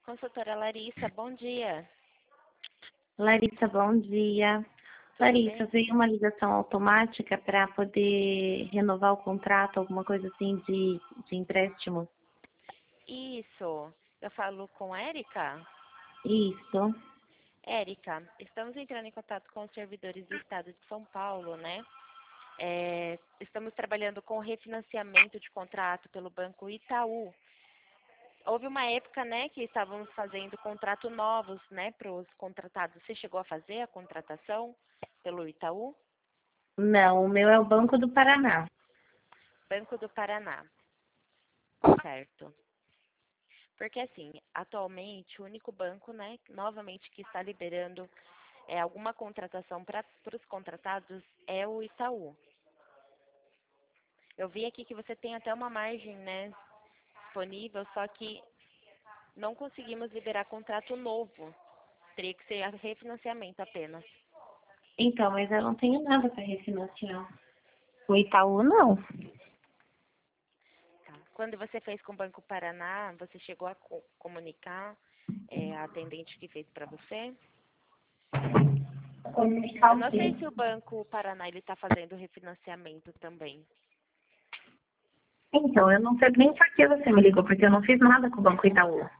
Consultora Larissa, bom dia. Larissa, bom dia. Tudo Larissa, bem? veio uma ligação automática para poder renovar o contrato, alguma coisa assim de empréstimo? Isso. Eu falo com Érica? Isso. Érica, estamos entrando em contato com os servidores do Estado de São Paulo, né? Estamos trabalhando com refinanciamento de contrato pelo Banco Itaú. Houve uma época, né, que estávamos fazendo contrato novos, né, para os contratados. Você chegou a fazer a contratação pelo Itaú? Não, o meu é o Banco do Paraná. Banco do Paraná, certo? Porque assim, atualmente o único banco, né, novamente que está liberando alguma contratação para os contratados é o Itaú. Eu vi aqui que você tem até uma margem, né, disponível, só que não conseguimos liberar contrato novo. Teria que ser refinanciamento apenas. Então, mas eu não tenho nada para refinanciar. O Itaú, não. Tá. Quando você fez com o Banco Paraná, você chegou a comunicar a atendente que fez para você? Comunicar Eu o não sei quê? se o Banco Paraná ele está fazendo refinanciamento também. Então, eu não sei nem por que você me ligou, porque eu não fiz nada com o Banco Itaú.